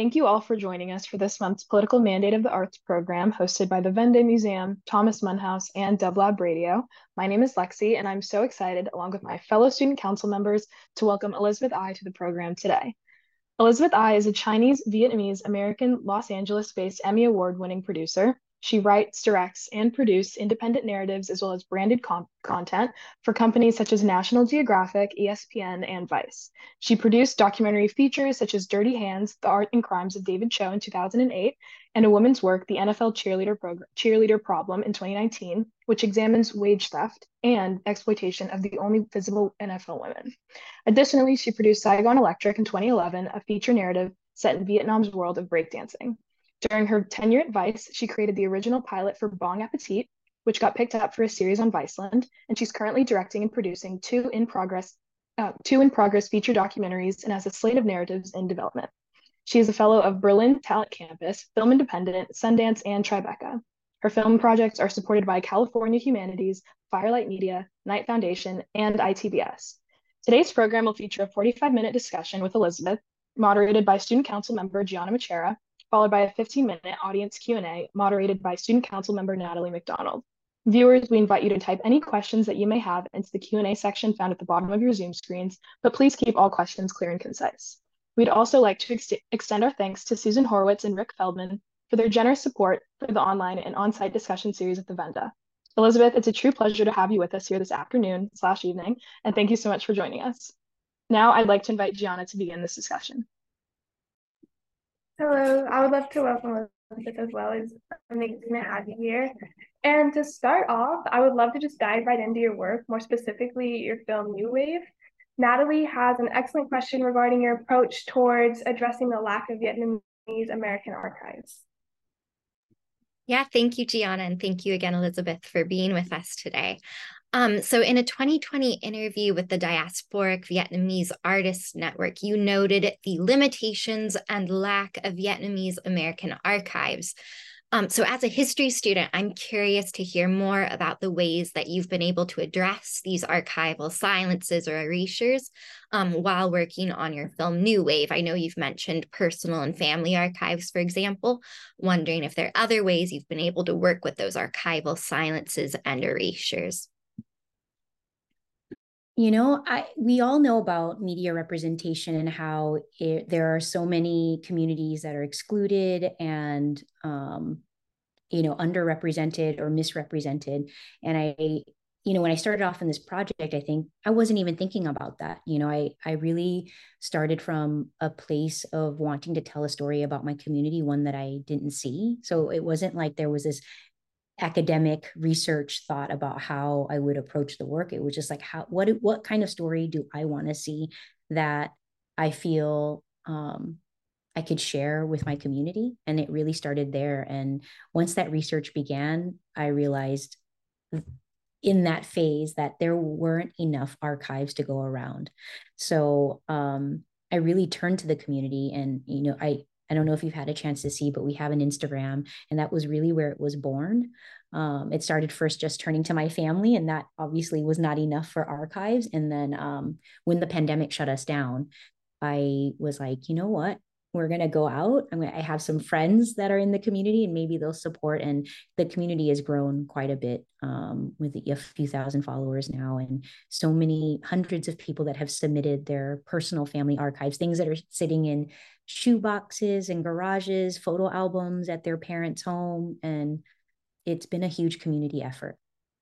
Thank you all for joining us for this month's Political Mandate of the Arts program hosted by the Venn Museum, Thomas Munhouse, and DevLab Radio. My name is Lexi, and I'm so excited, along with my fellow student council members, to welcome Elizabeth Ai to the program today. Elizabeth Ai is a Chinese Vietnamese American Los Angeles based Emmy Award winning producer. She writes, directs, and produces independent narratives as well as branded content for companies such as National Geographic, ESPN, and Vice. She produced documentary features such as Dirty Hands, The Art and Crimes of David Cho in 2008, and A Woman's Work, The NFL Cheerleader Problem in 2019, which examines wage theft and exploitation of the only visible NFL women. Additionally, she produced Saigon Electric in 2011, a feature narrative set in Vietnam's world of breakdancing. During her tenure at Vice, she created the original pilot for Bong Appetit, which got picked up for a series on Viceland, and she's currently directing and producing two in progress feature documentaries and has a slate of narratives in development. She is a fellow of Berlin Talent Campus, Film Independent, Sundance, and Tribeca. Her film projects are supported by California Humanities, Firelight Media, Knight Foundation, and ITBS. Today's program will feature a 45-minute discussion with Elizabeth, moderated by Student Council member Gianna Machera, followed by a 15-minute audience Q&A moderated by Student Council member Natalie McDonald. Viewers, we invite you to type any questions that you may have into the Q&A section found at the bottom of your Zoom screens, but please keep all questions clear and concise. We'd also like to extend our thanks to Susan Horowitz and Rick Feldman for their generous support for the online and on-site discussion series at the Venda. Elizabeth, it's a true pleasure to have you with us here this afternoon/evening, and thank you so much for joining us. Now I'd like to invite Gianna to begin this discussion. Hello, I would love to welcome Elizabeth as well. It's amazing to have you here. And to start off, I would love to just dive right into your work, more specifically your film New Wave. Natalie has an excellent question regarding your approach towards addressing the lack of Vietnamese American archives. Yeah, thank you, Gianna, and thank you again, Elizabeth, for being with us today. So in a 2020 interview with the Diasporic Vietnamese Artists Network, you noted the limitations and lack of Vietnamese American archives. So as a history student, I'm curious to hear more about the ways that you've been able to address these archival silences or erasures while working on your film New Wave. I know you've mentioned personal and family archives, for example, wondering if there are other ways you've been able to work with those archival silences and erasures. You know, we all know about media representation and how there are so many communities that are excluded and, underrepresented or misrepresented. And when I started off in this project, I think I wasn't even thinking about that. I really started from a place of wanting to tell a story about my community, one that I didn't see. So it wasn't like there was this academic research thought about how I would approach the work. It was just like, what kind of story do I want to see that I feel I could share with my community? And it really started there. And once that research began, I realized in that phase that there weren't enough archives to go around. So I really turned to the community, and I don't know if you've had a chance to see, but we have an Instagram, and that was really where it was born. It started first just turning to my family, and that obviously was not enough for archives. And then when the pandemic shut us down, I was like, you know what? We're going to go out. I have some friends that are in the community, and maybe they'll support. And the community has grown quite a bit with a few thousand followers now, and so many hundreds of people that have submitted their personal family archives, things that are sitting in shoe boxes and garages, photo albums at their parents' home. And it's been a huge community effort.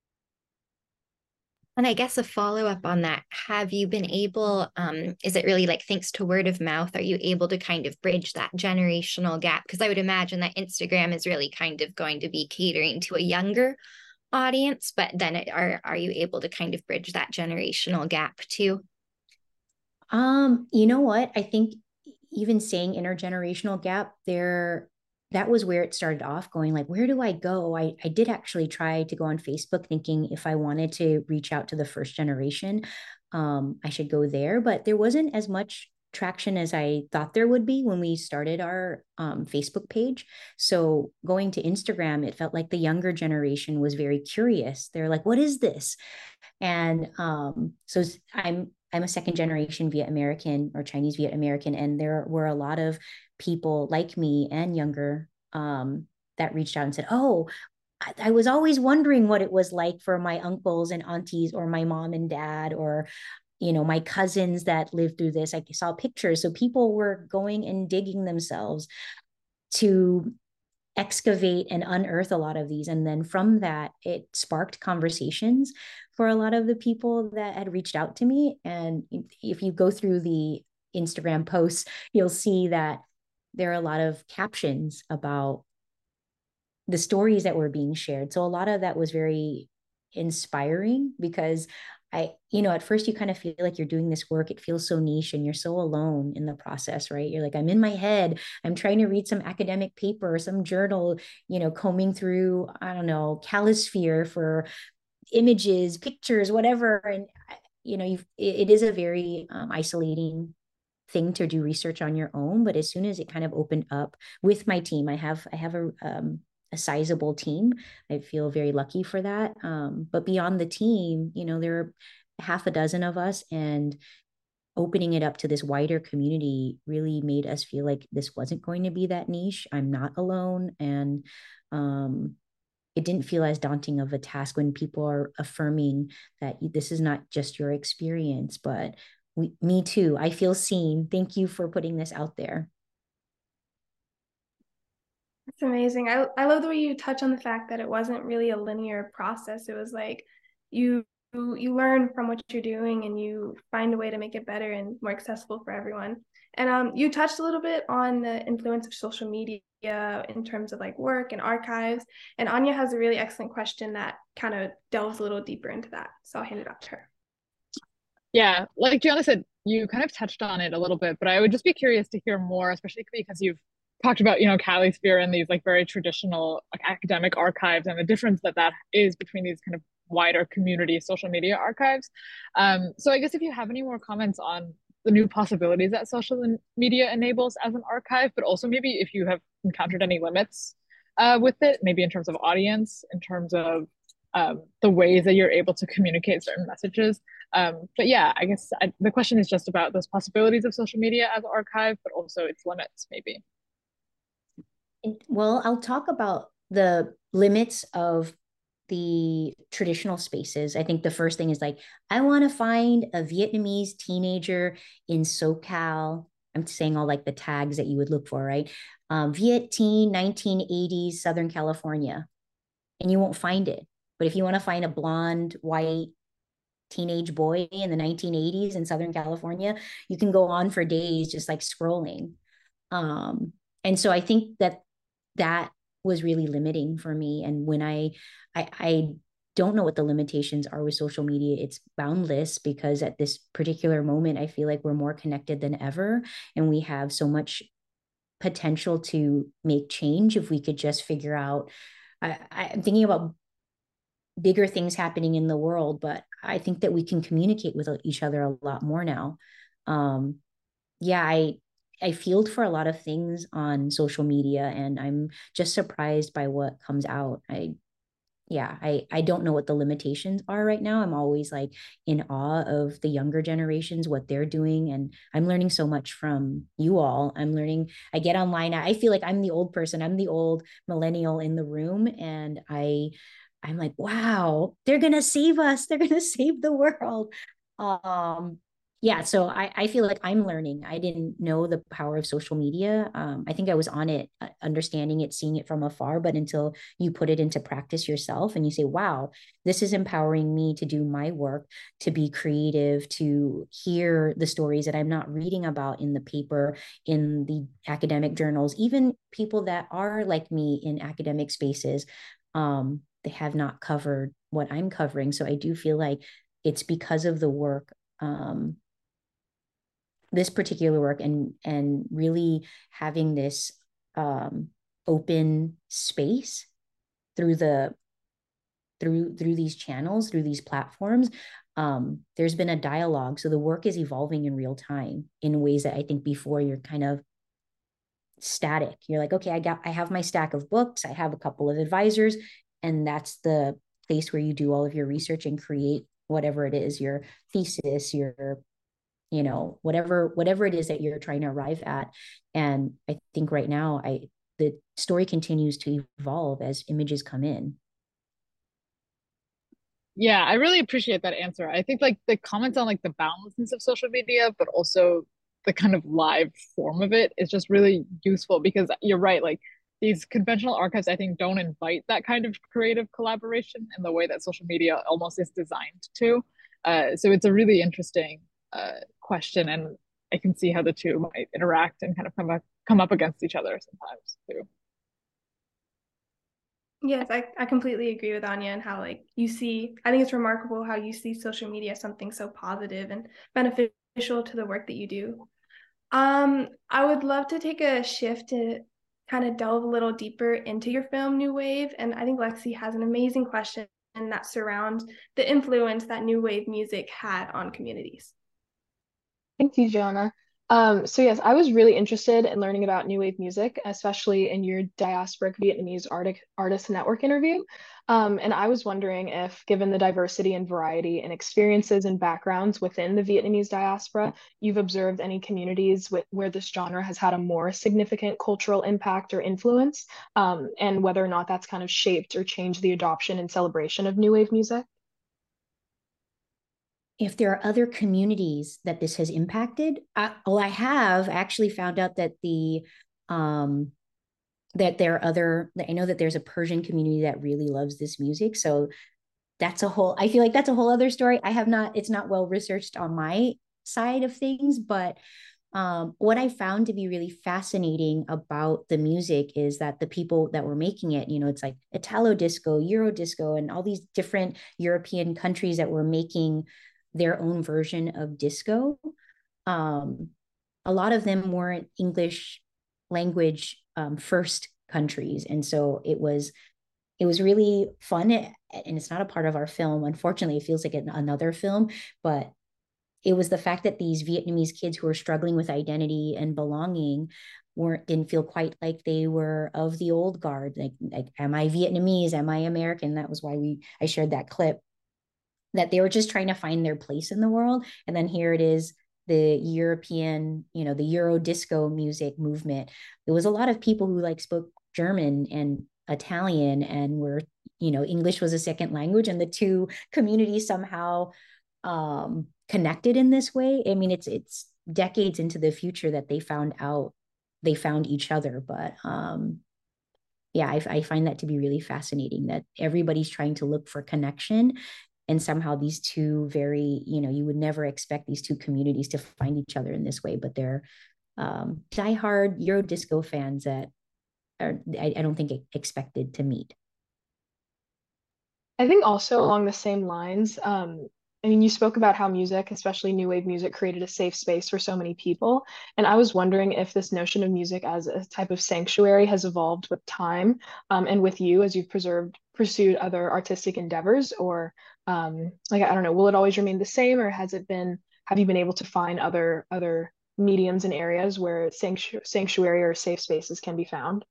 And I guess a follow-up on that, have you been able, is it really like thanks to word of mouth, are you able to kind of bridge that generational gap? Because I would imagine that Instagram is really kind of going to be catering to a younger audience, but then are you able to kind of bridge that generational gap too? You know what? I think even saying intergenerational gap there, that was where it started off, going like, where do I go? I did actually try to go on Facebook thinking if I wanted to reach out to the first generation, I should go there, but there wasn't as much traction as I thought there would be when we started our Facebook page. So going to Instagram, it felt like the younger generation was very curious. They're like, what is this? And so I'm a second generation Viet American or Chinese Viet American, and there were a lot of people like me and younger that reached out and said, oh, I was always wondering what it was like for my uncles and aunties or my mom and dad or my cousins that lived through this. I saw pictures. So people were going and digging themselves to excavate and unearth a lot of these. And then from that, it sparked conversations for a lot of the people that had reached out to me. And if you go through the Instagram posts, you'll see that there are a lot of captions about the stories that were being shared. So a lot of that was very inspiring because at first you kind of feel like you're doing this work. It feels so niche and you're so alone in the process, right? You're like, I'm in my head. I'm trying to read some academic paper, some journal, combing through, I don't know, Calisphere for images, pictures, whatever. And, it is a very isolating thing to do research on your own. But as soon as it kind of opened up with my team, I have a sizable team. I feel very lucky for that. But beyond the team, there are half a dozen of us, and opening it up to this wider community really made us feel like this wasn't going to be that niche. I'm not alone. And it didn't feel as daunting of a task when people are affirming that this is not just your experience, but me too. I feel seen. Thank you for putting this out there. It's amazing. I love the way you touch on the fact that it wasn't really a linear process. It was like you learn from what you're doing and you find a way to make it better and more accessible for everyone. And you touched a little bit on the influence of social media in terms of like work and archives. And Anya has a really excellent question that kind of delves a little deeper into that. So I'll hand it off to her. Yeah, like Gianna said, you kind of touched on it a little bit, but I would just be curious to hear more, especially because you've talked about, Calisphere and these like very traditional like academic archives and the difference that is between these kind of wider community social media archives. So I guess if you have any more comments on the new possibilities that social media enables as an archive, but also maybe if you have encountered any limits with it, maybe in terms of audience, in terms of the ways that you're able to communicate certain messages. But yeah, I guess the question is just about those possibilities of social media as archive, but also its limits, maybe. Well, I'll talk about the limits of the traditional spaces. I think the first thing is like, I want to find a Vietnamese teenager in SoCal. I'm saying all like the tags that you would look for, right? Viet teen, 1980s, Southern California. And you won't find it. But if you want to find a blonde, white teenage boy in the 1980s in Southern California, you can go on for days just like scrolling. And so I think that was really limiting for me. And when I don't know what the limitations are with social media. It's boundless because at this particular moment, I feel like we're more connected than ever. And we have so much potential to make change if we could just figure out. I'm thinking about bigger things happening in the world, but I think that we can communicate with each other a lot more now. I field for a lot of things on social media, and I'm just surprised by what comes out. I don't know what the limitations are right now. I'm always like in awe of the younger generations, what they're doing. And I'm learning so much from you all. I get online. I feel like I'm the old person. I'm the old millennial in the room. And I'm like, wow, they're going to save us. They're going to save the world. So I feel like I'm learning. I didn't know the power of social media. I think I was on it, understanding it, seeing it from afar, but until you put it into practice yourself and you say, wow, this is empowering me to do my work, to be creative, to hear the stories that I'm not reading about in the paper, in the academic journals, even people that are like me in academic spaces. They have not covered what I'm covering. So I do feel like it's because of the work, this particular work, and really having this open space through these channels, through these platforms. there's been a dialogue. So the work is evolving in real time in ways that I think before you're kind of static. You're like, okay, I have my stack of books, I have a couple of advisors, and that's the place where you do all of your research and create whatever it is, your thesis, your, you know, whatever it is that you're trying to arrive at. And I think right now the story continues to evolve as images come in. Yeah, I really appreciate that answer. I think like the comments on like the boundlessness of social media, but also the kind of live form of it is just really useful because you're right, like these conventional archives I think don't invite that kind of creative collaboration in the way that social media almost is designed to. So it's a really interesting question, and I can see how the two might interact and kind of come up against each other sometimes too. Yes, I completely agree with Anya and how like you see, I think it's remarkable how you see social media as something so positive and beneficial to the work that you do. I would love to take a shift to kind of delve a little deeper into your film New Wave, and I think Lexi has an amazing question that surrounds the influence that New Wave music had on communities. Thank you, Jonah. So yes, I was really interested in learning about New Wave music, especially in your Diasporic Vietnamese Artist Network interview. And I was wondering if, given the diversity and variety and experiences and backgrounds within the Vietnamese diaspora, you've observed any communities where this genre has had a more significant cultural impact or influence, and whether or not that's kind of shaped or changed the adoption and celebration of New Wave music. If there are other communities that this has impacted, I have actually found out that that there are other, I know that there's a Persian community that really loves this music. So I feel like that's a whole other story. It's not well researched on my side of things, but what I found to be really fascinating about the music is that the people that were making it, you know, it's like Italo disco, Euro disco, and all these different European countries that were making their own version of disco. A lot of them weren't English language first countries, and so it was really fun. And it's not a part of our film, unfortunately. It feels like another film, but it was the fact that these Vietnamese kids who were struggling with identity and belonging didn't feel quite like they were of the old guard. Like, am I Vietnamese? Am I American? That was why I shared that clip, that they were just trying to find their place in the world. And then here it is, the European, you know, the Euro disco music movement. There was a lot of people who like spoke German and Italian and were, you know, English was a second language, and the two communities somehow connected in this way. I mean, it's decades into the future that they found each other. But yeah, I find that to be really fascinating, that everybody's trying to look for connection. And somehow these two very, you know, you would never expect these two communities to find each other in this way, but they're diehard Euro disco fans that I don't think expected to meet. I think also along the same lines, I mean, you spoke about how music, especially new wave music, created a safe space for so many people. And I was wondering if this notion of music as a type of sanctuary has evolved with time, and with you as you've pursued other artistic endeavors, or like, I don't know, will it always remain the same, or have you been able to find other mediums and areas where sanctuary or safe spaces can be found?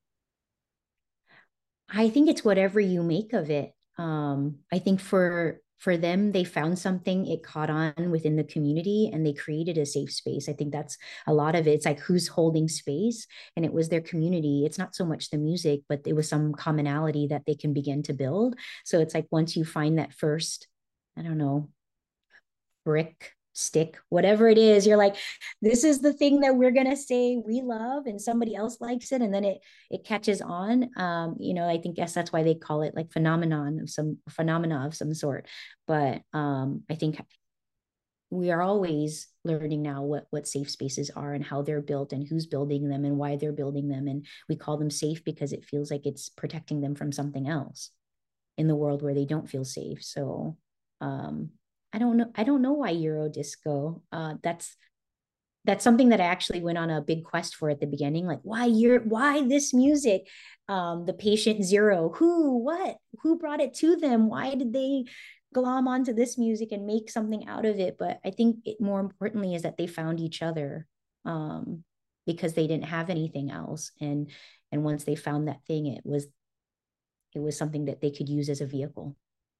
I think it's whatever you make of it. I think for them, they found something, it caught on within the community, and they created a safe space. I think that's a lot of it. It's like who's holding space, and it was their community. It's not so much the music, but it was some commonality that they can begin to build. So it's like once you find that first, I don't know, brick, stick, whatever it is, you're like, this is the thing that we're gonna say we love, and somebody else likes it, and then it catches on. You know, I think, yes, that's why they call it like phenomena of some sort. But I think we are always learning now what safe spaces are and how they're built and who's building them and why they're building them. And we call them safe because it feels like it's protecting them from something else in the world where they don't feel safe. So I don't know. I don't know why Euro disco. That's something that I actually went on a big quest for at the beginning. Like, why this music? The Patient Zero. Who brought it to them? Why did they glom onto this music and make something out of it. But I think more importantly is that they found each other, because they didn't have anything else. And once they found that thing, it was something that they could use as a vehicle.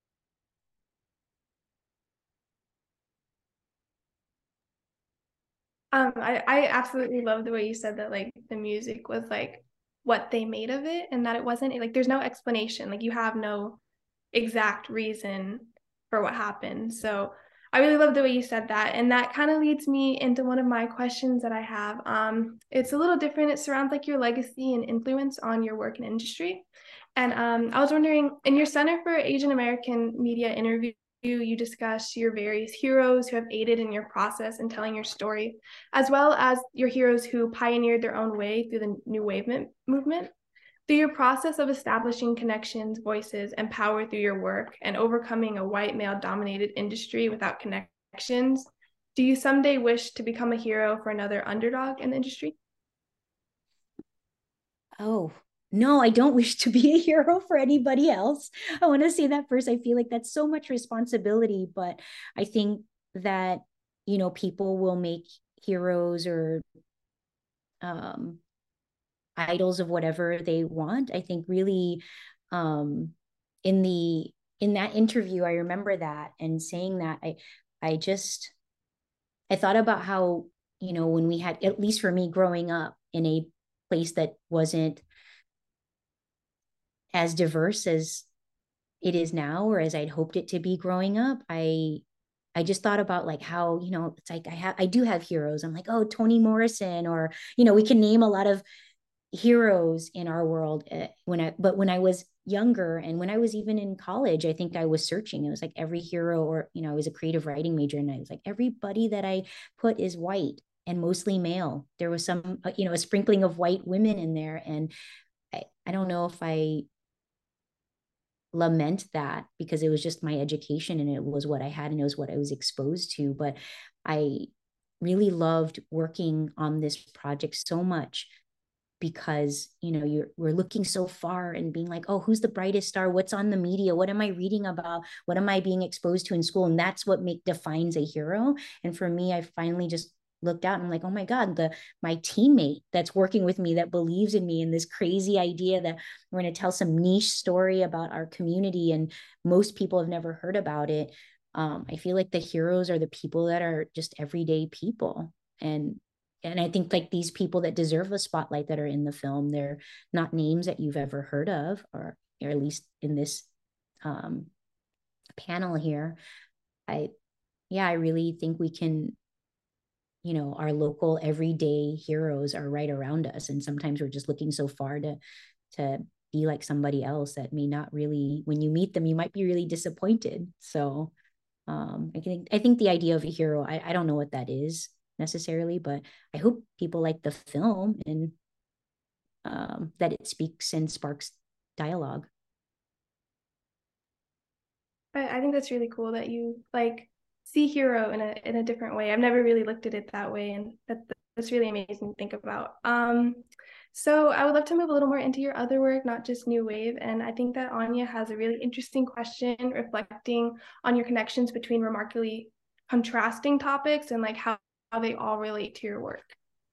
I absolutely love the way you said that, like, the music was like what they made of it, and that it wasn't like there's no explanation, like you have no exact reason for what happened. So I really love the way you said that, and that kind of leads me into one of my questions that I have. It's a little different. It surrounds like your legacy and influence on your work and industry. And I was wondering, in your Center for Asian American Media interview, you discuss your various heroes who have aided in your process in telling your story, as well as your heroes who pioneered their own way through the New Wave movement. Through your process of establishing connections, voices, and power through your work and overcoming a white male-dominated industry without connections, do you someday wish to become a hero for another underdog in the industry? Oh, no, I don't wish to be a hero for anybody else. I want to say that first. I feel like that's so much responsibility, but I think that, people will make heroes or idols of whatever they want. I think really, in that interview, I remember that and saying that I thought about how, when we had, at least for me growing up in a place that wasn't as diverse as it is now, or as I'd hoped it to be growing up, I just thought about like how, it's like I do have heroes. I'm like, oh, Toni Morrison, or, we can name a lot of heroes in our world. But when I was younger and when I was even in college, I think I was searching. It was like every hero, or, I was a creative writing major, and I was like, everybody that I put is white and mostly male. There was some, a sprinkling of white women in there. And I don't know if I lament that, because it was just my education and it was what I had and it was what I was exposed to. But I really loved working on this project so much because, we're looking so far and being like, oh, who's the brightest star? What's on the media? What am I reading about? What am I being exposed to in school? And that's what defines a hero. And for me, I finally just looked out and I'm like, oh my God, my teammate that's working with me, that believes in me, and this crazy idea that we're going to tell some niche story about our community and most people have never heard about it. I feel like the heroes are the people that are just everyday people. And I think like these people that deserve a spotlight that are in the film, they're not names that you've ever heard of, or at least in this panel here. I really think we can, our local everyday heroes are right around us. And sometimes we're just looking so far to be like somebody else that may not really, when you meet them, you might be really disappointed. So I think the idea of a hero, I don't know what that is necessarily, but I hope people like the film and that it speaks and sparks dialogue. I think that's really cool that you like see hero in a different way. I've never really looked at it that way, and that's really amazing to think about. So I would love to move a little more into your other work, not just New Wave. And I think that Anya has a really interesting question reflecting on your connections between remarkably contrasting topics and like how they all relate to your work.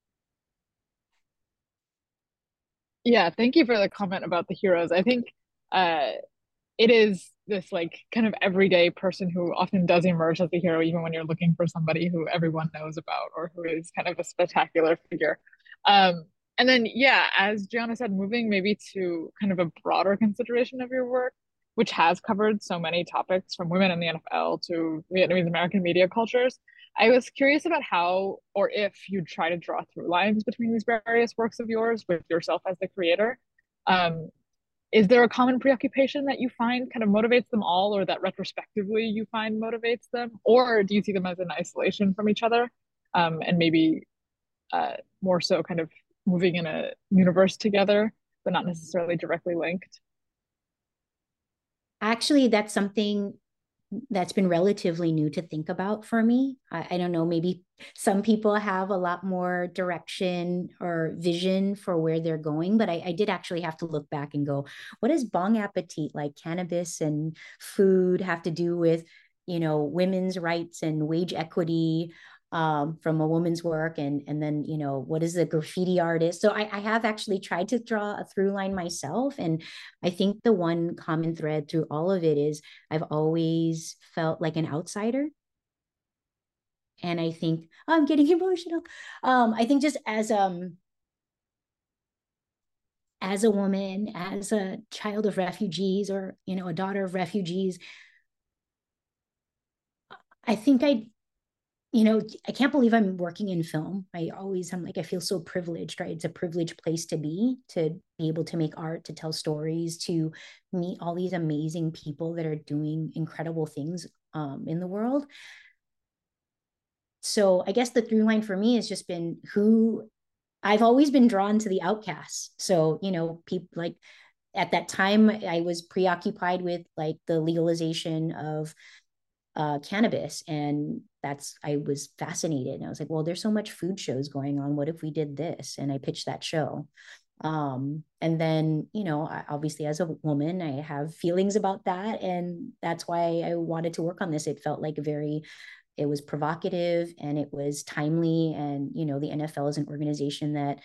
Yeah, thank you for the comment about the heroes. I think it is this like kind of everyday person who often does emerge as a hero, even when you're looking for somebody who everyone knows about or who is kind of a spectacular figure. And then, yeah, as Gianna said, moving maybe to kind of a broader consideration of your work, which has covered so many topics from women in the NFL to Vietnamese American media cultures. I was curious about how, or if you'd try to draw through lines between these various works of yours with yourself as the creator. Um, is there a common preoccupation that you find kind of motivates them all, or that retrospectively you find motivates them? Or do you see them as in isolation from each other? And maybe more so kind of moving in a universe together, but not necessarily directly linked? Actually, that's something that's been relatively new to think about for me. I don't know, maybe some people have a lot more direction or vision for where they're going, but I did actually have to look back and go, what does Bon Appetit, like cannabis and food, have to do with, women's rights and wage equity, from a woman's work, and then what is a graffiti artist? So I have actually tried to draw a through line myself, and I think the one common thread through all of it is I've always felt like an outsider. And I think, oh, I'm getting emotional. I think just as a woman, as a child of refugees, or a daughter of refugees, I think I can't believe I'm working in film. I'm like, I feel so privileged, right? It's a privileged place to be able to make art, to tell stories, to meet all these amazing people that are doing incredible things in the world. So I guess the through line for me has just been who I've always been drawn to the outcasts. So, people like at that time I was preoccupied with like the legalization of cannabis, and I was fascinated, and I was like, well, there's so much food shows going on, what if we did this? And I pitched that show. And then obviously as a woman I have feelings about that, and that's why I wanted to work on this. It felt like it was provocative and it was timely, and the NFL is an organization that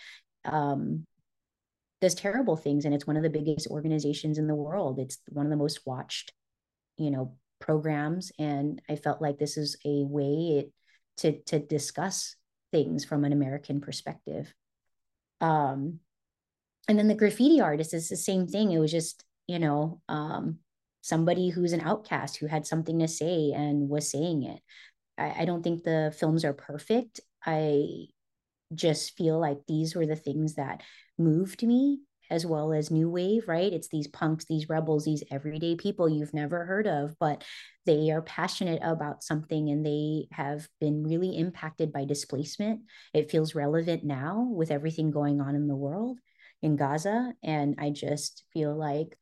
does terrible things, and it's one of the biggest organizations in the world. It's one of the most watched programs, and I felt like this is a way to discuss things from an American perspective. And then the graffiti artist is the same thing. It was just somebody who's an outcast who had something to say and was saying it. I don't think the films are perfect. I just feel like these were the things that moved me, as well as new wave, right? It's these punks, these rebels, these everyday people you've never heard of, but they are passionate about something, and they have been really impacted by displacement. It feels relevant now with everything going on in the world, in Gaza. And I just feel like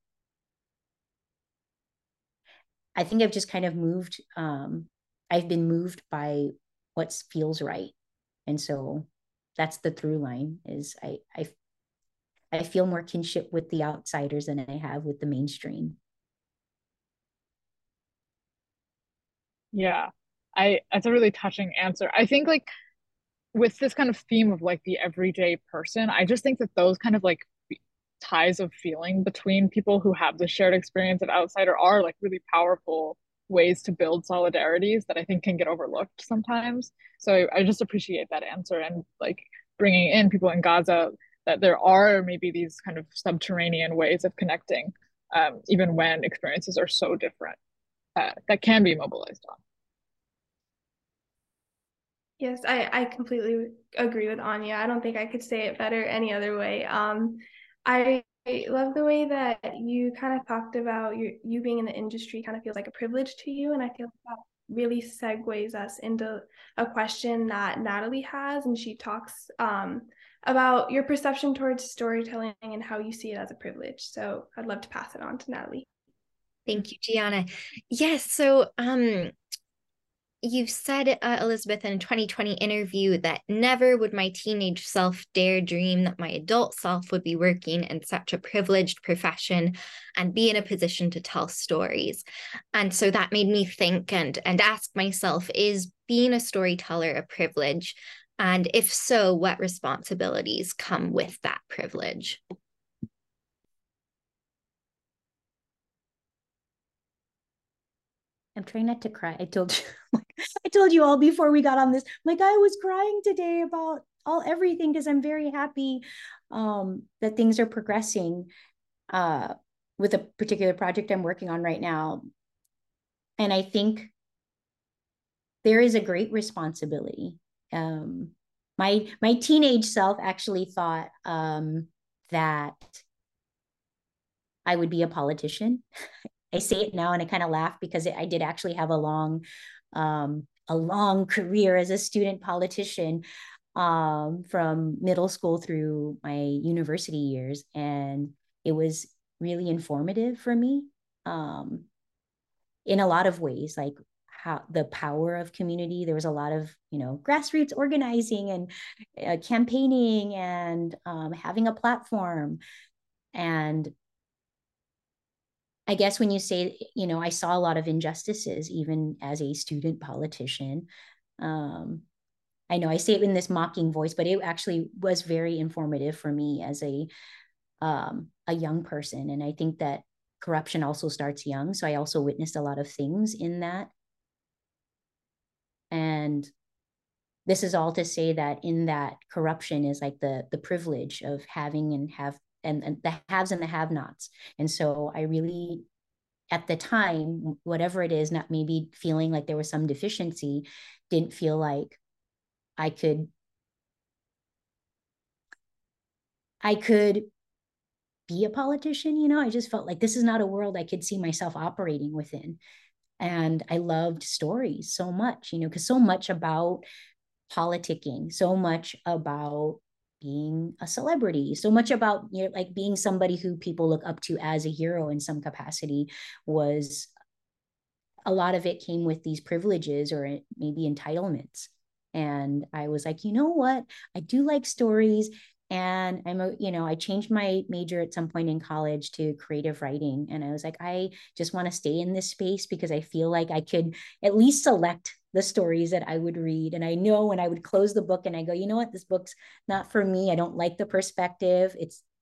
I think I've just kind of moved. I've been moved by what feels right. And so that's the through line, is I feel more kinship with the outsiders than I have with the mainstream. Yeah. That's a really touching answer. I think like with this kind of theme of like the everyday person, I just think that those kind of like ties of feeling between people who have the shared experience of outsider are like really powerful ways to build solidarities that I think can get overlooked sometimes. So I just appreciate that answer, and like bringing in people in Gaza, that there are maybe these kind of subterranean ways of connecting, even when experiences are so different, that can be mobilized on. Yes, I completely agree with Anya. I don't think I could say it better any other way. I love the way that you kind of talked about you being in the industry kind of feels like a privilege to you. And I feel like that really segues us into a question that Natalie has. And she talks about your perception towards storytelling and how you see it as a privilege. So I'd love to pass it on to Natalie. Thank you, Gianna. Yes, so you've said, Elizabeth, in a 2020 interview that never would my teenage self dare dream that my adult self would be working in such a privileged profession and be in a position to tell stories. And so that made me think and ask myself, is being a storyteller a privilege? And if so, what responsibilities come with that privilege? I'm trying not to cry. I told you all before we got on this, like I was crying today about everything, because I'm very happy that things are progressing with a particular project I'm working on right now. And I think there is a great responsibility. My teenage self actually thought that I would be a politician. I say it now and I kind of laugh, because I did actually have a long career as a student politician, from middle school through my university years, and it was really informative for me. in a lot of ways, like how the power of community. There was a lot of, grassroots organizing and campaigning and having a platform. And I guess when you say, I saw a lot of injustices, even as a student politician. I know I say it in this mocking voice, but it actually was very informative for me as a young person. And I think that corruption also starts young. So I also witnessed a lot of things in that. And this is all to say that in that corruption is like the privilege of having and the haves and the have-nots. And so I really, at the time, whatever it is, not maybe feeling like there was some deficiency, didn't feel like I could be a politician. I just felt like this is not a world I could see myself operating within. And I loved stories so much, because so much about politicking, so much about being a celebrity, so much about, like being somebody who people look up to as a hero in some capacity, was a lot of it came with these privileges or maybe entitlements. And I was like, you know what? I do like stories. And I changed my major at some point in college to creative writing. And I was like, I just want to stay in this space because I feel like I could at least select the stories that I would read. And I know when I would close the book and I go, you know what, this book's not for me. I don't like the perspective.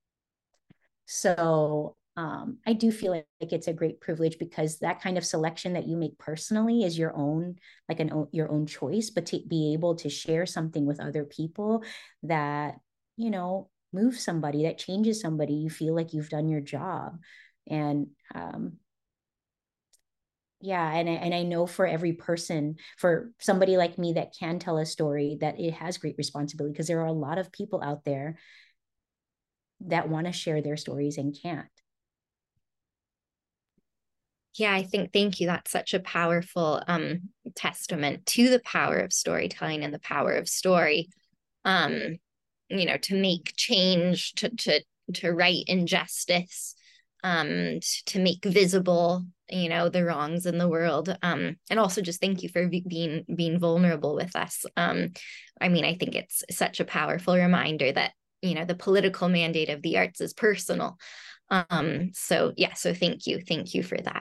So I do feel like it's a great privilege because that kind of selection that you make personally is your own, like your own choice, but to be able to share something with other people that, moves somebody, that changes somebody, you feel like you've done your job. And yeah, and I know for every person, for somebody like me that can tell a story, that it has great responsibility because there are a lot of people out there that want to share their stories and can't. Yeah, thank you. That's such a powerful testament to the power of storytelling and the power of story. To make change, to right injustice, to make visible, the wrongs in the world. And also just thank you for being vulnerable with us. I think it's such a powerful reminder that, the political mandate of the arts is personal. So thank you for that.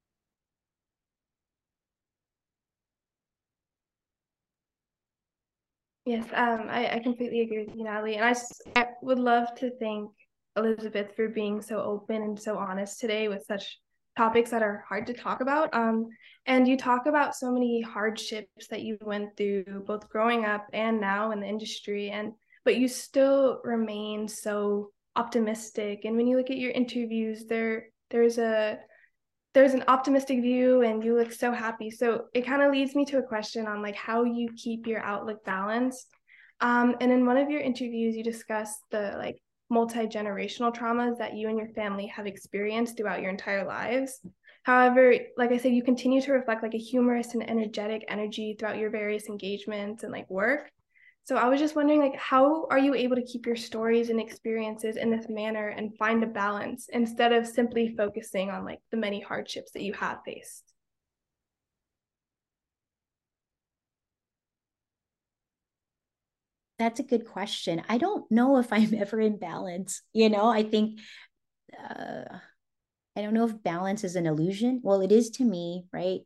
Yes, I completely agree with you, Natalie. And I would love to thank Elizabeth for being so open and so honest today with such topics that are hard to talk about. And you talk about so many hardships that you went through, both growing up and now in the industry, but you still remain so optimistic. And when you look at your interviews, there's an optimistic view and you look so happy. So it kind of leads me to a question on like how you keep your outlook balanced. And in one of your interviews, you discussed the like multi-generational traumas that you and your family have experienced throughout your entire lives. However, like I said, you continue to reflect like a humorous and energetic energy throughout your various engagements and like work. So I was just wondering, like, how are you able to keep your stories and experiences in this manner and find a balance instead of simply focusing on like the many hardships that you have faced? That's a good question. I don't know if I'm ever in balance. I think, I don't know if balance is an illusion. Well, it is to me, right?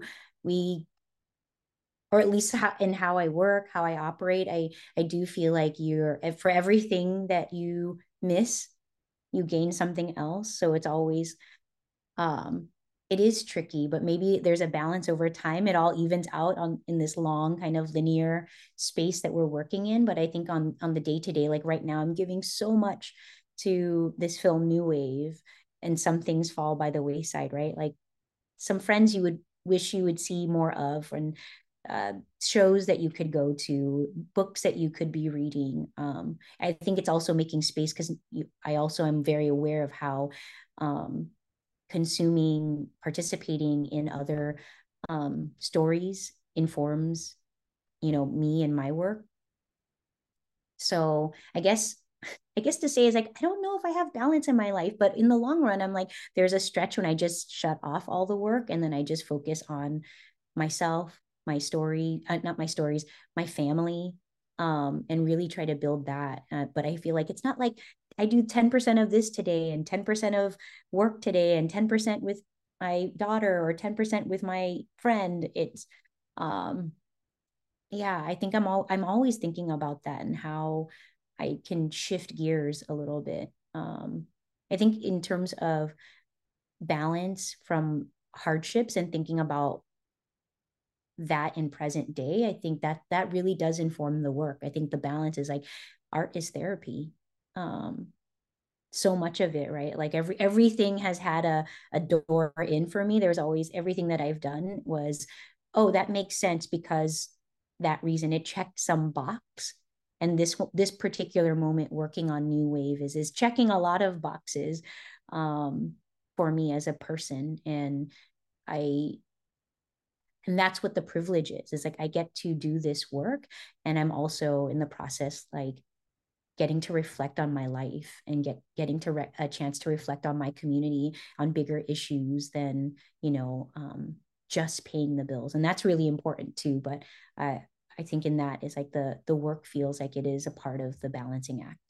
Or at least in how I work, how I operate, I do feel like for everything that you miss, you gain something else. So it's always, it is tricky, but maybe there's a balance over time. It all evens out in this long kind of linear space that we're working in. But I think on the day-to-day, like right now, I'm giving so much to this film New Wave, and some things fall by the wayside, right? Like some friends you would wish you would see more of, and shows that you could go to, books that you could be reading. I think it's also making space because I also am very aware of how participating in other stories informs, me and my work. So I guess I guess to say is like, I don't know if I have balance in my life, but in the long run, I'm like, there's a stretch when I just shut off all the work and then I just focus on myself, my story, not my stories, my family, and really try to build that. But I feel like it's not like I do 10% of this today and 10% of work today and 10% with my daughter or 10% with my friend. It's, yeah, I think I'm always thinking about that and how I can shift gears a little bit. I think in terms of balance from hardships and thinking about that in present day, I think that really does inform the work. I think the balance is like art is therapy. So much of it, right? Like everything has had a door in for me. There's always everything that I've done was, oh, that makes sense because that reason it checked some box. And this particular moment working on New Wave is checking a lot of boxes for me as a person. I and that's what the privilege is like I get to do this work and I'm also in the process like getting to reflect on my life and getting to a chance to reflect on my community on bigger issues than just paying the bills, and that's really important too. But I think in that is like the work feels like it is a part of the balancing act.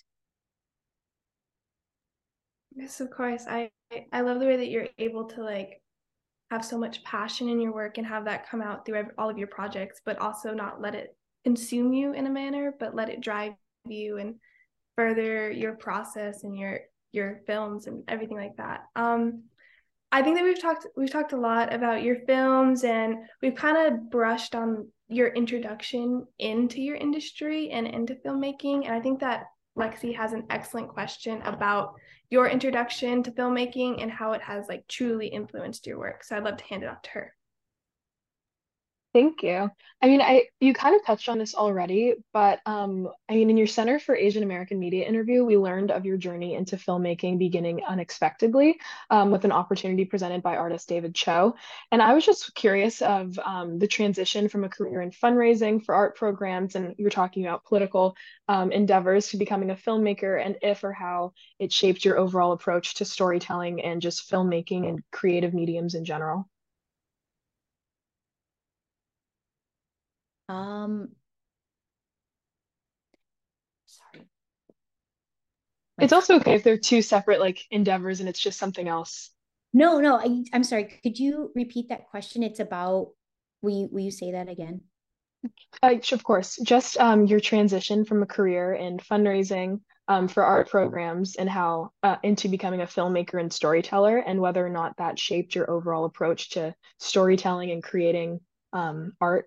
Yes, of course. I love the way that you're able to like have so much passion in your work and have that come out through all of your projects, but also not let it consume you in a manner, but let it drive you and further your process and your films and everything like that. I think that we've talked a lot about your films and we've kind of brushed on your introduction into your industry and into filmmaking. And I think that Lexi has an excellent question about your introduction to filmmaking and how it has like truly influenced your work. So I'd love to hand it off to her. Thank you. I mean, you kind of touched on this already, but I mean, in your Center for Asian American Media interview, we learned of your journey into filmmaking beginning unexpectedly, with an opportunity presented by artist David Cho. And I was just curious of the transition from a career in fundraising for art programs, and you're talking about political endeavors, to becoming a filmmaker, and if or how it shaped your overall approach to storytelling and just filmmaking and creative mediums in general. Sorry. It's also okay if they're two separate like endeavors and it's just something else. No, I'm sorry. Could you repeat that question? It's about, will you say that again? Of course, just your transition from a career in fundraising for art programs and how into becoming a filmmaker and storyteller, and whether or not that shaped your overall approach to storytelling and creating art.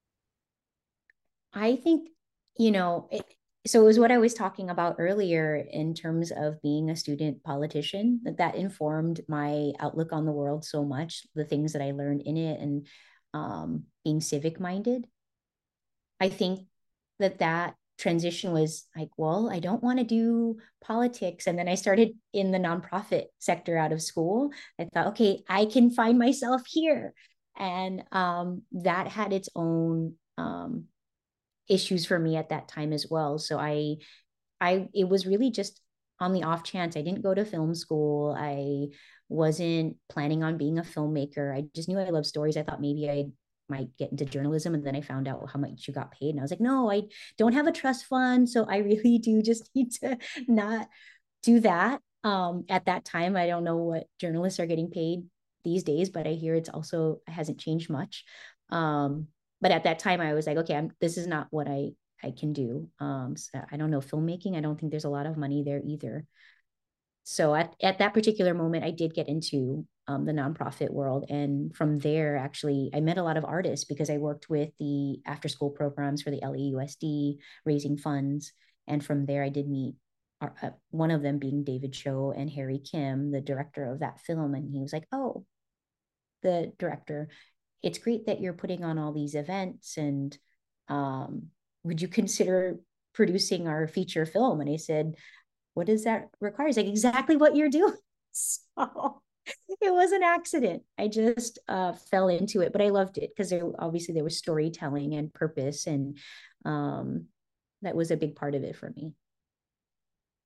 I think, so it was what I was talking about earlier in terms of being a student politician, that informed my outlook on the world so much, the things that I learned in it, and being civic minded. I think that transition was like, well, I don't want to do politics. And then I started in the nonprofit sector out of school. I thought, okay, I can find myself here. And that had its own issues for me at that time as well. So it was really just on the off chance. I didn't go to film school. I wasn't planning on being a filmmaker. I just knew I loved stories. I thought maybe I might get into journalism, and then I found out how much you got paid, and I was like, no, I don't have a trust fund, so I really do just need to not do that. At that time, I don't know what journalists are getting paid these days, but I hear it's also hasn't changed much. But at that time I was like, okay, this is not what I can do. So I don't know, filmmaking, I don't think there's a lot of money there either. So at that particular moment, I did get into the nonprofit world. And from there, actually, I met a lot of artists because I worked with the after school programs for the LAUSD, raising funds. And from there, I did meet one of them being David Cho and Harry Kim, the director of that film. And he was like, oh, the director, it's great that you're putting on all these events, and would you consider producing our feature film? And I said, what does that require? It's like exactly what you're doing. So it was an accident. I just fell into it, but I loved it because obviously there was storytelling and purpose, and that was a big part of it for me.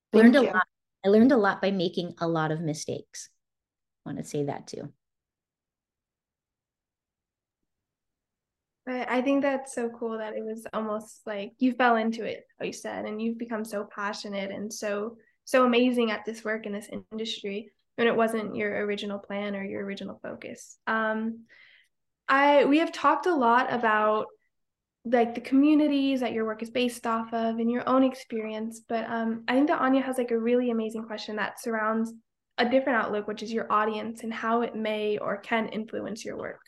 Learned Thank a you. lot. I learned a lot by making a lot of mistakes. I want to say that too. But I think that's so cool that it was almost like you fell into it, like you said, and you've become so passionate and so amazing at this work in this industry when it wasn't your original plan or your original focus. We have talked a lot about like the communities that your work is based off of and your own experience, but I think that Anya has like a really amazing question that surrounds a different outlook, which is your audience and how it may or can influence your work.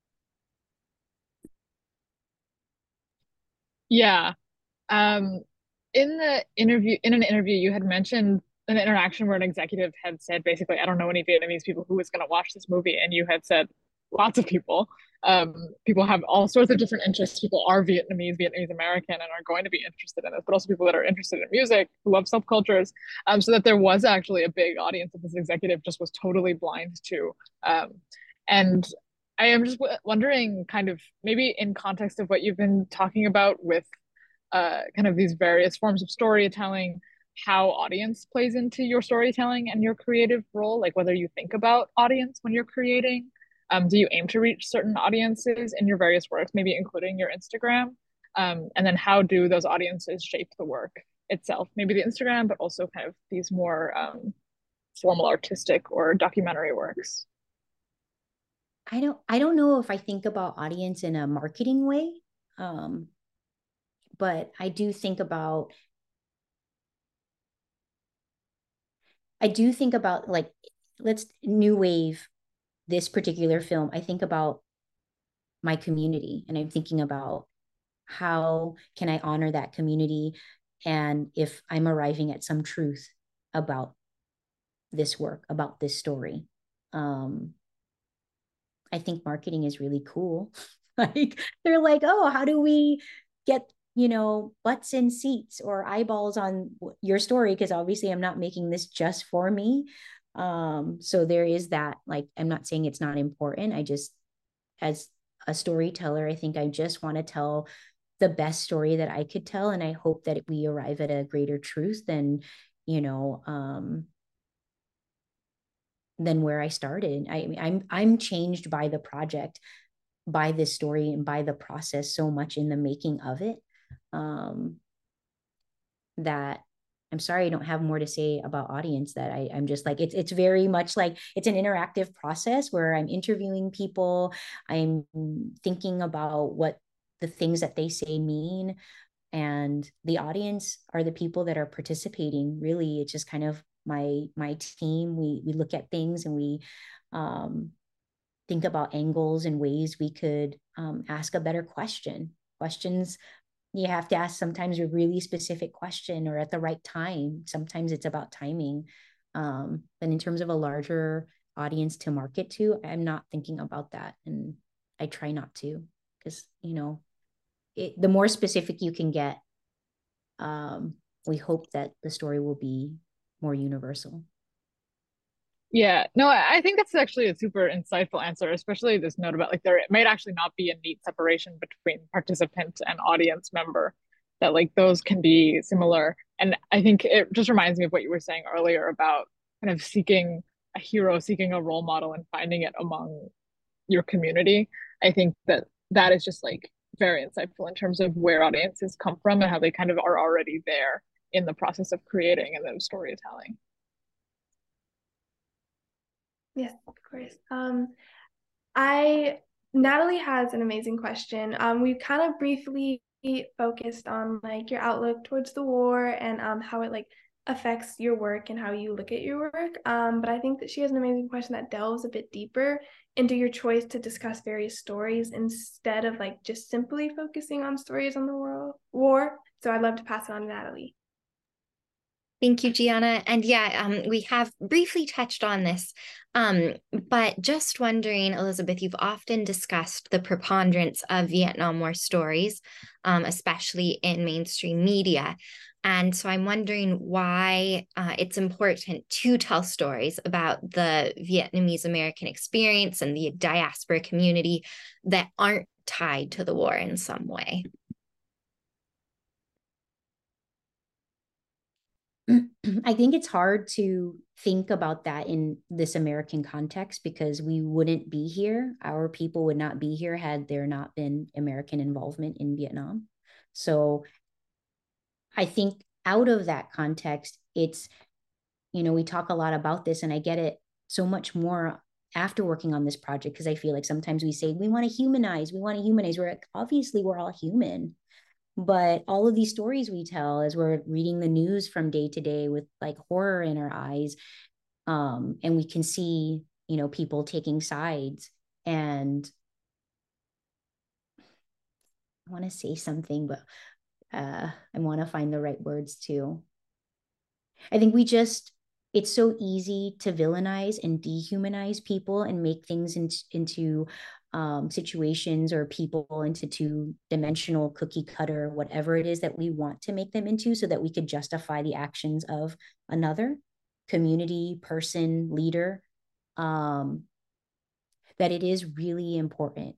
Yeah. Um, in an interview, you had mentioned an interaction where an executive had said, basically, I don't know any Vietnamese people who is going to watch this movie, and you had said lots of people. People have all sorts of different interests. People are Vietnamese American, and are going to be interested in this, but also people that are interested in music, who love subcultures. So that there was actually a big audience that this executive just was totally blind to. And I am just wondering, kind of maybe in context of what you've been talking about with kind of these various forms of storytelling, how audience plays into your storytelling and your creative role, like whether you think about audience when you're creating. Do you aim to reach certain audiences in your various works, maybe including your Instagram? And then how do those audiences shape the work itself? Maybe the Instagram, but also kind of these more formal artistic or documentary works. I don't know if I think about audience in a marketing way. But I do think about like, let's new wave this particular film. I think about my community, and I'm thinking about how can I honor that community, and if I'm arriving at some truth about this work, about this story. I think marketing is really cool. Like, they're like, oh, how do we get, butts in seats or eyeballs on your story? Because obviously I'm not making this just for me. So there is that. Like, I'm not saying it's not important. I just, as a storyteller, I think I just want to tell the best story that I could tell. And I hope that we arrive at a greater truth than, you know, than where I started. I mean, I'm changed by the project, by this story, and by the process so much in the making of it, that I'm sorry I don't have more to say about audience. That I'm just like, it's very much like it's an interactive process where I'm interviewing people. I'm thinking about what the things that they say mean, and the audience are the people that are participating. Really, it's just kind of my team. We look at things, and we think about angles and ways we could ask a better questions. You have to ask sometimes a really specific question or at the right time. Sometimes it's about timing. But in terms of a larger audience to market to, I'm not thinking about that, and I try not to, because the more specific you can get, we hope that the story will be more universal. Yeah, no, I think that's actually a super insightful answer, especially this note about like there might actually not be a neat separation between participant and audience member, that like those can be similar. And I think it just reminds me of what you were saying earlier about kind of seeking a hero, seeking a role model and finding it among your community. I think that that is just like very insightful in terms of where audiences come from and how they kind of are already there in the process of creating and then storytelling. Yes, of course. I Natalie has an amazing question. We kind of briefly focused on like your outlook towards the war and how it like affects your work and how you look at your work. But I think that she has an amazing question that delves a bit deeper into your choice to discuss various stories instead of like just simply focusing on stories on the war. So I'd love to pass it on to Natalie. Thank you, Gianna. And yeah, we have briefly touched on this, but just wondering, Elizabeth, you've often discussed the preponderance of Vietnam War stories, especially in mainstream media. And so I'm wondering why it's important to tell stories about the Vietnamese American experience and the diaspora community that aren't tied to the war in some way. I think it's hard to think about that in this American context because we wouldn't be here. Our people would not be here had there not been American involvement in Vietnam. So I think out of that context, it's, we talk a lot about this, and I get it so much more after working on this project, because I feel like sometimes we say we want to humanize. We're like, obviously we're all human, but all of these stories we tell as we're reading the news from day to day with like horror in our eyes, and we can see, people taking sides. And I want to say something, but I want to find the right words too. I think it's so easy to villainize and dehumanize people and make things into situations or people into two-dimensional cookie cutter, whatever it is that we want to make them into, so that we could justify the actions of another community, person, leader. That it is really important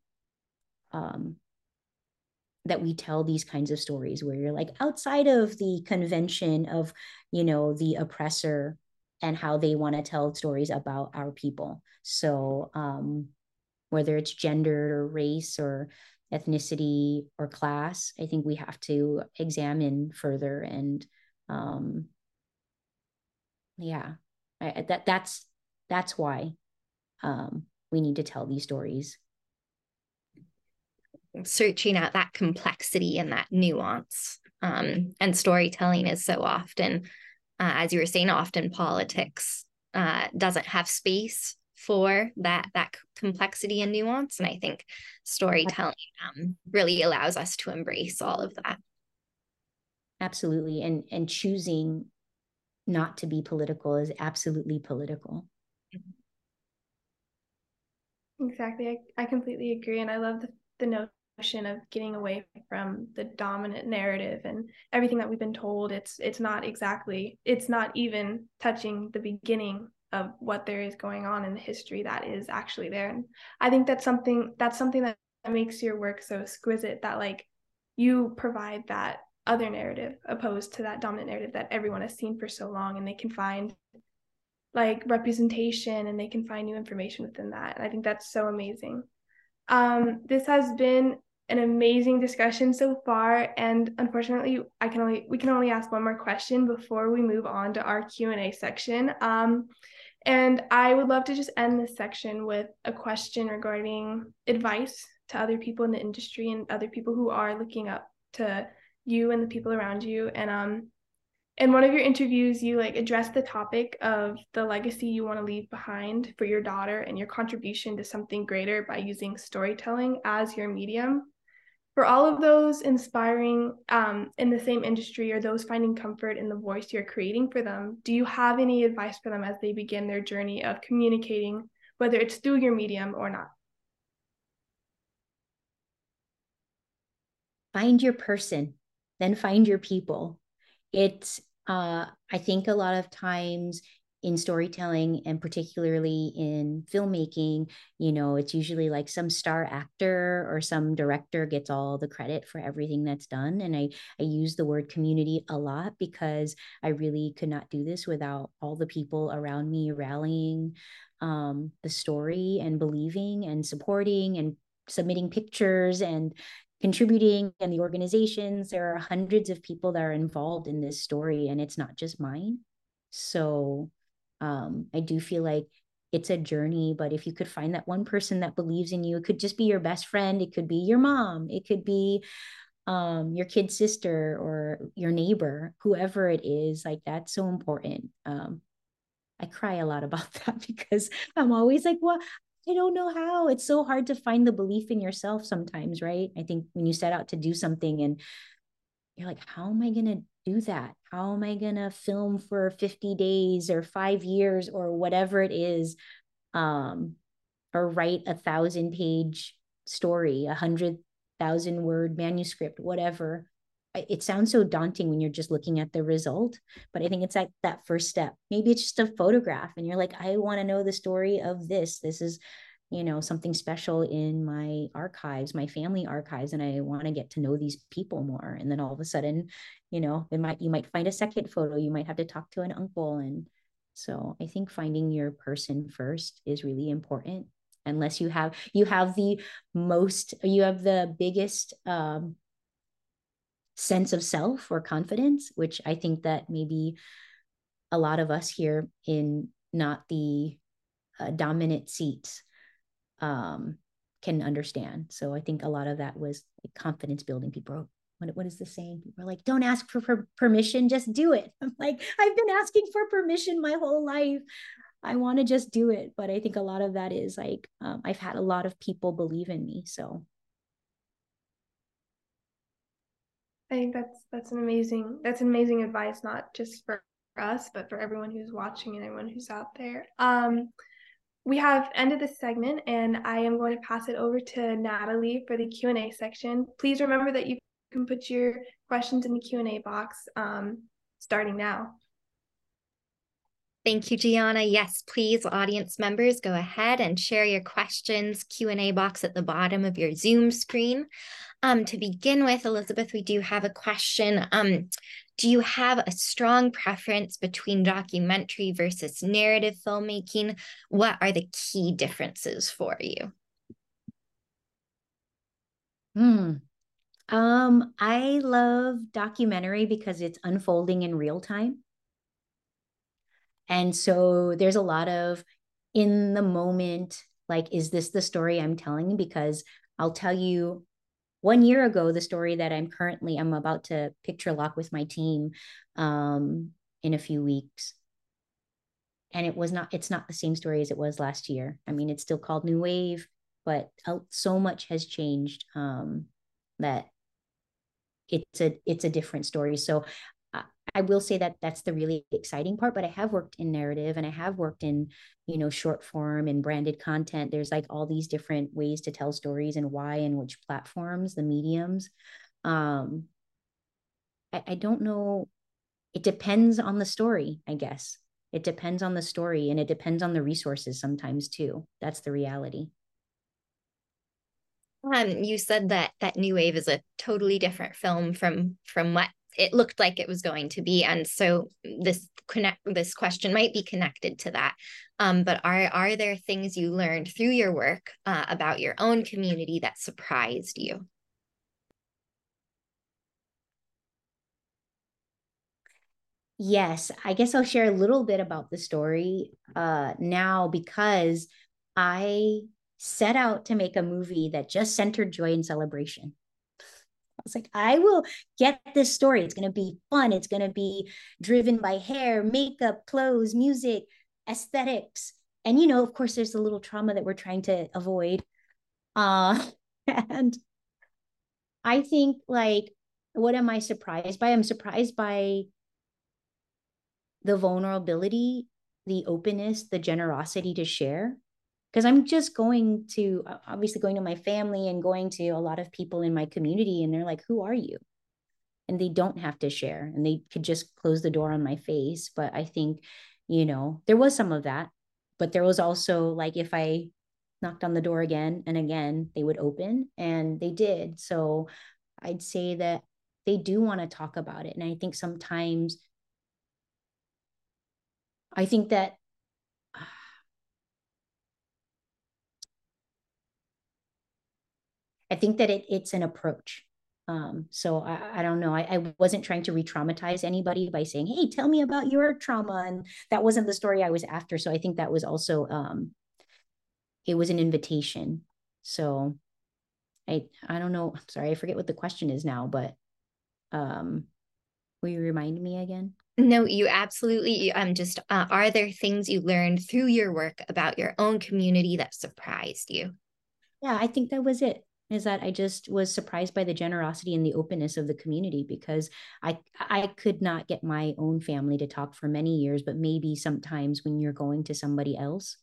that we tell these kinds of stories where you're like outside of the convention of, the oppressor and how they want to tell stories about our people. So whether it's gendered or race or ethnicity or class, I think we have to examine further. And that's why we need to tell these stories. Searching out that complexity and that nuance. And storytelling is so often, as you were saying, often politics doesn't have space for that complexity and nuance. And I think storytelling really allows us to embrace all of that. Absolutely. And choosing not to be political is absolutely political. Exactly. I completely agree. And I love the notion of getting away from the dominant narrative and everything that we've been told. It's not even touching the beginning of what there is going on in the history that is actually there. And I think that's something that makes your work so exquisite, that like you provide that other narrative opposed to that dominant narrative that everyone has seen for so long, and they can find like representation and they can find new information within that. And I think that's so amazing. This has been an amazing discussion so far, and unfortunately we can only ask one more question before we move on to our Q&A section. And I would love to just end this section with a question regarding advice to other people in the industry and other people who are looking up to you and the people around you. And in one of your interviews, you like address the topic of the legacy you want to leave behind for your daughter and your contribution to something greater by using storytelling as your medium. For all of those inspiring in the same industry, or those finding comfort in the voice you're creating for them, do you have any advice for them as they begin their journey of communicating, whether it's through your medium or not? Find your person, then find your people. It's I think a lot of times in storytelling, and particularly in filmmaking, it's usually like some star actor or some director gets all the credit for everything that's done. And I use the word community a lot because I really could not do this without all the people around me rallying the story and believing and supporting and submitting pictures and contributing, and the organizations. There are hundreds of people that are involved in this story, and it's not just mine. So I do feel like it's a journey, but if you could find that one person that believes in you, it could just be your best friend, it could be your mom, it could be your kid's sister or your neighbor, whoever it is, like that's so important. I cry a lot about that because I'm always like, well, I don't know how. It's so hard to find the belief in yourself sometimes, right? I think when you set out to do something and you're like, how am I going to do that? How am I going to film for 50 days or 5 years or whatever it is? Or write 1,000-page story, 100,000-word manuscript, whatever. It sounds so daunting when you're just looking at the result, but I think it's like that first step. Maybe it's just a photograph and you're like, I want to know the story of this. This is, something special in my archives, my family archives, and I want to get to know these people more. And then all of a sudden, you might find a second photo, you might have to talk to an uncle. And so I think finding your person first is really important. Unless you have the biggest sense of self or confidence, which I think that maybe a lot of us here in not the dominant seats can understand. So I think a lot of that was like confidence building. People, what is the saying? People are like, don't ask for permission, just do it. I'm like, I've been asking for permission my whole life. I want to just do it. But I think a lot of that is like, I've had a lot of people believe in me. So I think that's an amazing advice, not just for us, but for everyone who's watching and everyone who's out there. We have ended this segment, and I am going to pass it over to Natalie for the Q&A section. Please remember that you can put your questions in the Q&A box starting now. Thank you, Gianna. Yes, please, audience members, go ahead and share your questions, Q&A box at the bottom of your Zoom screen. To begin with, Elizabeth, we do have a question. Do you have a strong preference between documentary versus narrative filmmaking? What are the key differences for you? I love documentary because it's unfolding in real time. And so there's a lot of in the moment, like, is this the story I'm telling? Because I'll tell you, 1 year ago, the story that I'm about to picture lock with my team in a few weeks. And it's not the same story as it was last year. I mean, it's still called New Wave, but so much has changed that it's a different story. So I will say that that's the really exciting part, but I have worked in narrative and I have worked in, short form and branded content. There's like all these different ways to tell stories and why and which platforms, the mediums. I don't know. It depends on the story, I guess. It depends on the story and it depends on the resources sometimes too. That's the reality. You said that New Wave is a totally different film from what it looked like it was going to be, and so this question might be connected to that. But are there things you learned through your work about your own community that surprised you? Yes, I guess I'll share a little bit about the story now because I set out to make a movie that just centered joy and celebration. I was like, I will get this story. It's going to be fun. It's going to be driven by hair, makeup, clothes, music, aesthetics. And, of course, there's a little trauma that we're trying to avoid. And I think, like, what am I surprised by? I'm surprised by the vulnerability, the openness, the generosity to share. Because I'm just obviously going to my family and going to a lot of people in my community, and they're like, who are you? And they don't have to share, and they could just close the door on my face. But I think, there was some of that, but there was also like, if I knocked on the door again and again, they would open, and they did. So I'd say that they do want to talk about it. And I think sometimes, I think that it's an approach. So I don't know. I wasn't trying to re-traumatize anybody by saying, hey, tell me about your trauma. And that wasn't the story I was after. So I think that was also, it was an invitation. So I don't know. Sorry, I forget what the question is now, but will you remind me again? No, you absolutely, just, are there things you learned through your work about your own community that surprised you? Yeah, I think that was it. Is that I just was surprised by the generosity and the openness of the community, because I could not get my own family to talk for many years, but maybe sometimes when you're going to somebody else,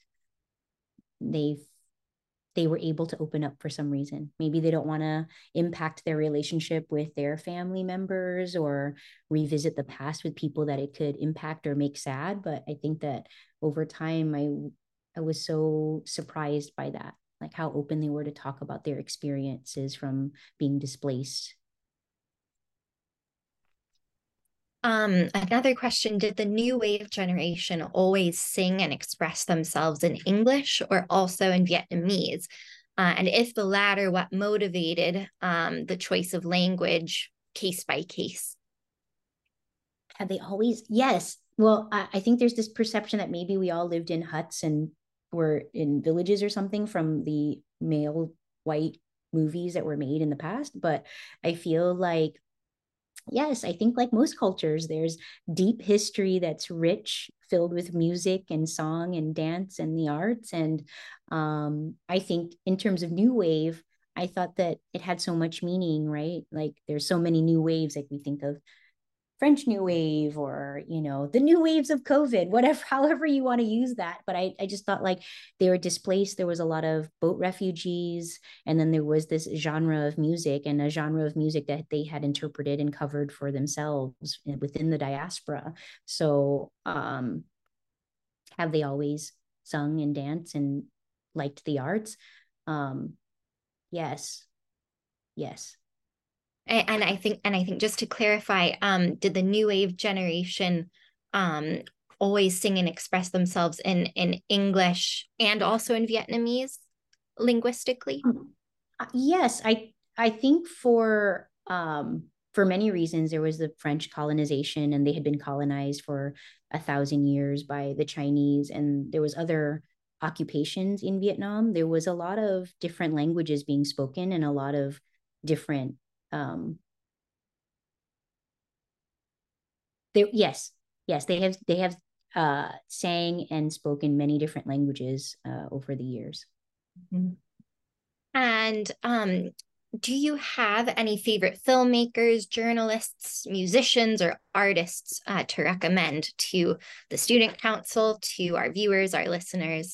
they were able to open up for some reason. Maybe they don't want to impact their relationship with their family members or revisit the past with people that it could impact or make sad. But I think that over time, I was so surprised by that. like how open they were to talk about their experiences from being displaced. Another question, did the new wave generation always sing and express themselves in English or also in Vietnamese? And if the latter, what motivated the choice of language case by case? Have they always? Yes. Well, I think there's this perception that maybe we all lived in huts and were in villages or something from the male white movies that were made in the past. But I feel like, yes, I think like most cultures, there's deep history that's rich, filled with music and song and dance and the arts. And I think in terms of new wave, I thought that it had so much meaning, right? Like there's so many new waves, like we think of French New Wave or, the new waves of COVID, whatever, however you want to use that. But I just thought like they were displaced. There was a lot of boat refugees. And then there was this genre of music and a genre of music that they had interpreted and covered for themselves within the diaspora. So have they always sung and danced and liked the arts? Yes. Yes. And I think just to clarify, did the new wave generation always sing and express themselves in English and also in Vietnamese linguistically? Yes, I think for many reasons there was the French colonization and they had been colonized for 1,000 years by the Chinese, and there was other occupations in Vietnam. There was a lot of different languages being spoken and a lot of different yes, they have sang and spoken many different languages over the years. Mm-hmm. And do you have any favorite filmmakers, journalists, musicians, or artists to recommend to the Student Council, to our viewers, our listeners?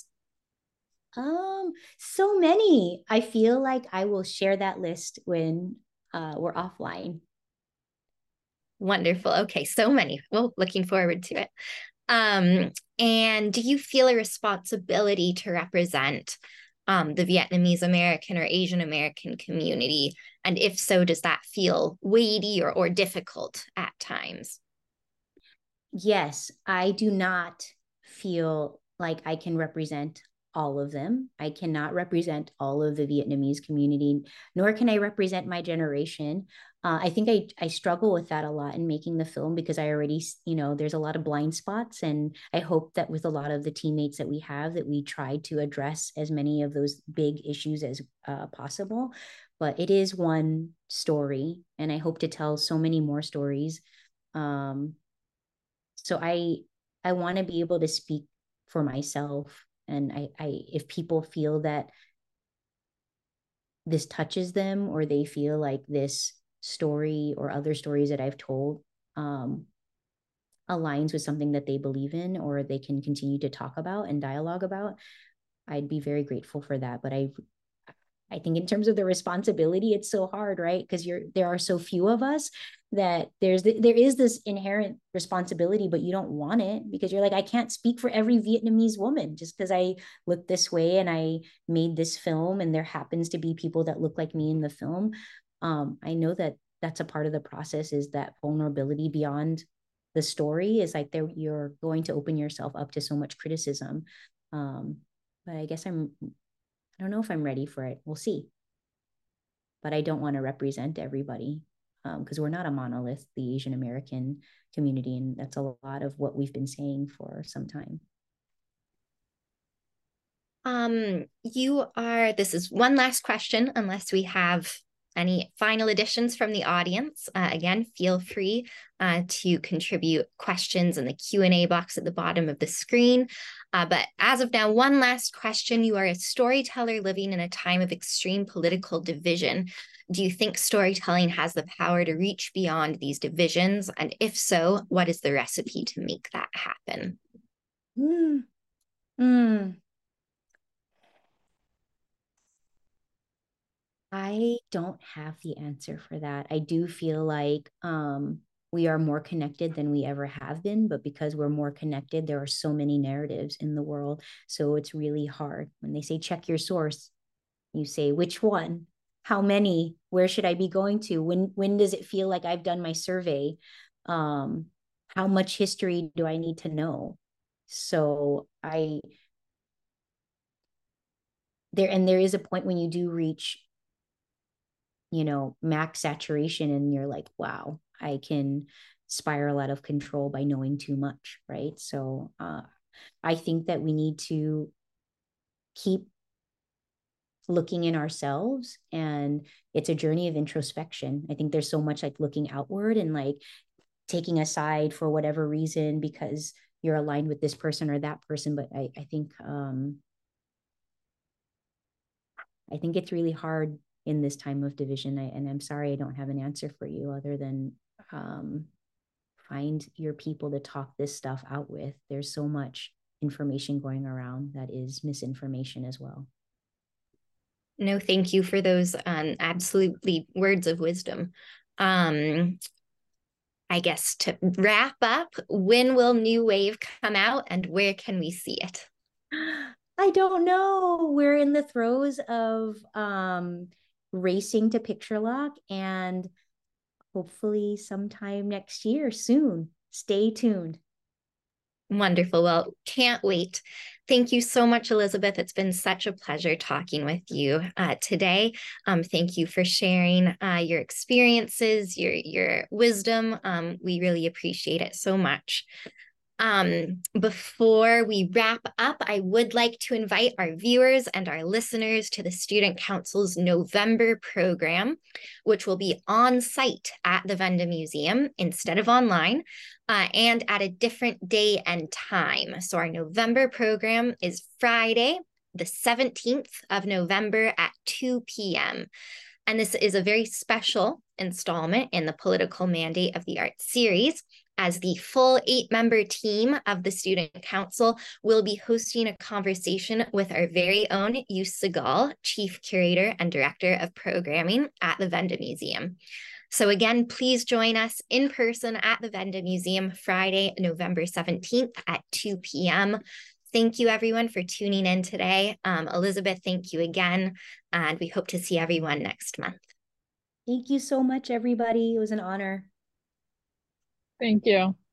So many. I feel like I will share that list when we're offline. Wonderful. Okay, so many. Well, looking forward to it. And do you feel a responsibility to represent the Vietnamese American or Asian American community? And if so, does that feel weighty or difficult at times? Yes, I do not feel like I can represent all of them. I cannot represent all of the Vietnamese community, nor can I represent my generation. I think I struggle with that a lot in making the film because I already, there's a lot of blind spots. And I hope that with a lot of the teammates that we have, that we try to address as many of those big issues as possible. But it is one story, and I hope to tell so many more stories. So I want to be able to speak for myself. And I if people feel that this touches them, or they feel like this story or other stories that I've told aligns with something that they believe in, or they can continue to talk about and dialogue about, I'd be very grateful for that. But I think in terms of the responsibility, it's so hard, right? Because there are so few of us that there is this inherent responsibility, but you don't want it because you're like, I can't speak for every Vietnamese woman just because I look this way and I made this film and there happens to be people that look like me in the film. I know that that's a part of the process, is that vulnerability beyond the story is like you're going to open yourself up to so much criticism. But I guess I don't know if I'm ready for it. We'll see. But I don't want to represent everybody because we're not a monolith, the Asian American community. And that's a lot of what we've been saying for some time. This is one last question, unless we have any final additions from the audience. Again, feel free to contribute questions in the Q&A box at the bottom of the screen. But as of now, one last question. You are a storyteller living in a time of extreme political division. Do you think storytelling has the power to reach beyond these divisions? And if so, what is the recipe to make that happen? I don't have the answer for that. I do feel like we are more connected than we ever have been, but because we're more connected, there are so many narratives in the world. So it's really hard when they say check your source. You say, which one? How many? Where should I be going to? When does it feel like I've done my survey? How much history do I need to know? So there is a point when you do reach, max saturation, and you're like, wow, I can spiral out of control by knowing too much, right? So I think that we need to keep looking in ourselves, and it's a journey of introspection. I think there's so much like looking outward and like taking a side for whatever reason because you're aligned with this person or that person. But I think it's really hard in this time of division. And I'm sorry I don't have an answer for you other than find your people to talk this stuff out with. There's so much information going around that is misinformation as well. No, thank you for those absolutely words of wisdom. I guess to wrap up, when will New Wave come out and where can we see it? I don't know. We're in the throes of racing to picture lock, and hopefully sometime next year soon. Stay tuned. Wonderful. Well, can't wait. Thank you so much, Elizabeth. It's been such a pleasure talking with you today. Thank you for sharing your experiences, your wisdom. We really appreciate it so much. Before we wrap up, I would like to invite our viewers and our listeners to the Student Council's November program, which will be on site at the Venda Museum instead of online, and at a different day and time. So our November program is Friday, the 17th of November at 2 p.m. And this is a very special installment in the Political Mandate of the Arts series, as the full 8-member team of the Student Council will be hosting a conversation with our very own Yus Segal, Chief Curator and Director of Programming at the Venda Museum. So again, please join us in person at the Venda Museum Friday, November 17th at 2 p.m. Thank you, everyone, for tuning in today. Elizabeth, thank you again, and we hope to see everyone next month. Thank you so much, everybody. It was an honor. Thank you.